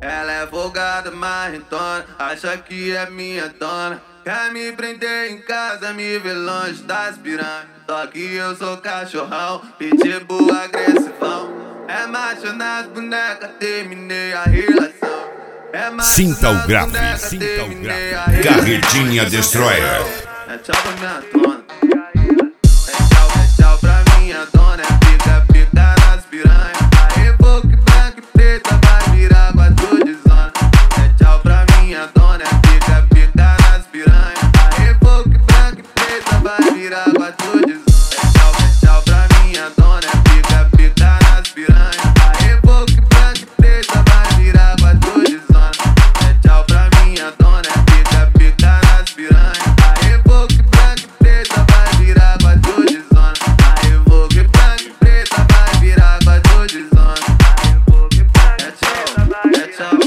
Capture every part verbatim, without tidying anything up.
Ela é folgada, marrentona, acha que é minha dona. Quer me prender em casa, me ver longe das piranhas. Só que eu sou cachorrão, pitbull agressivão. É macho nas bonecas, terminei a relação. É macho Sinta o nas grave, bonecas, sinta o terminei a grave. relação. Carretinha Destroyer. É tchau pra minha dona. É tchau, é tchau pra minha dona. É pica, pica nas piranhas. Aí boca branca e preta vai virar quatro de zona. É tchau pra minha dona. É pica, pica nas piranhas. Aí boca branca e preta vai virar quatro de zona. É tchau, é tchau pra minha dona. É pica, pica nas piranhas. Aí boca branca e preta vai virar quatro de zona. É tchau pra minha dona. É pica, pica nas piranhas. Aí boca branca e preta vai virar quatro de zona. Aí boca branca e preta vai virar quatro de zona. É tchau, é tchau.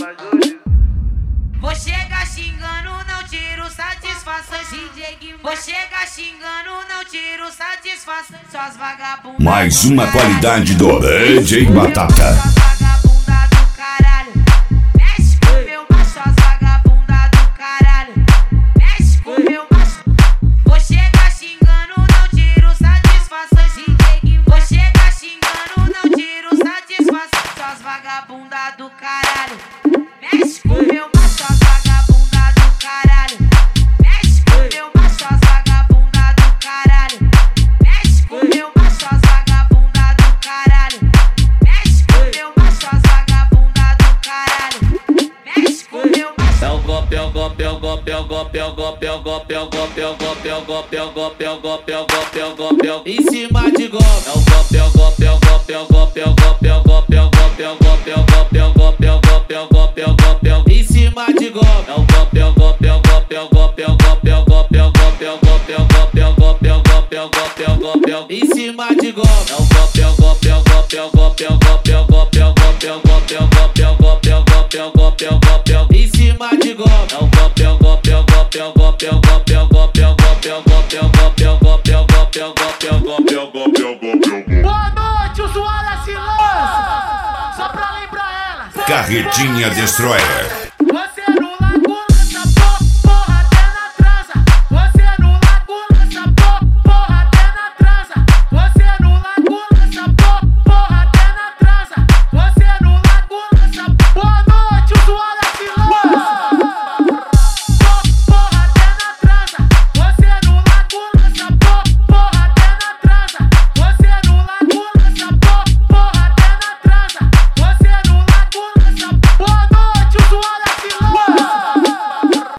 Vou chegar xingando, não tiro satisfação. D J, vou chegar xingando, não tiro satisfação. Suas vagabundas. Mais uma qualidade do D J Batata. Suas vagabundas do caralho. Mexe com meu macho, suas vagabundas do caralho. Mexe com meu macho. Vou chegar xingando, não tiro satisfação. D J, vou chegar xingando, não tiro satisfação. Suas vagabundas do caralho. Mexe com meu macho, suas vagabundas do caralho. Mexe com meu macho, suas vagabundas do caralho. Mexe com meu macho, suas vagabundas do caralho. Mexe com meu macho, suas vagabundas do caralho. Mexe com meu macho. É o golpe, é o golpe, é o golpe, é o golpe, é o golpe, é o golpe, é o golpe, é o golpe, é o golpe, é o golpe, é o golpe, é o golpe, é o golpe, é o em cima de golpe. É o golpe, é o golpe, é o golpe, é o golpe, é o golpe, é o golpe, é o golpe, é o golpe, é o golpe, é o golpe, é o golpe, é o golpe, é o golpe, é o em cima de golpe. É o golpe, é o golpe, é o golpe, é o golpe, é o golpe, é o golpe, é o golpe, é o golpe, é o golpe, é o golpe, é o golpe, é o golpe, é o golpe, é o em cima de golpe. É o golpe, é o golpe, é o golpe, é o golpe, é o golpe, é o golpe, é o golpe, é o golpe, é o golpe, é o golpe, é o golpe, é o golpe, é o golpe, é o em cima de golpe. É o golpe, é o golpe, é o golpe, é o golpe, é o golpe, é o golpe, é o golpe, é o golpe, é o golpe, é o golpe, é o golpe, é o golpe, é o golpe, é o golpe, é o golpe, é o golpe. Boa noite, usuária se lança. Só pra lembrar ela. Carretinha Destroyer.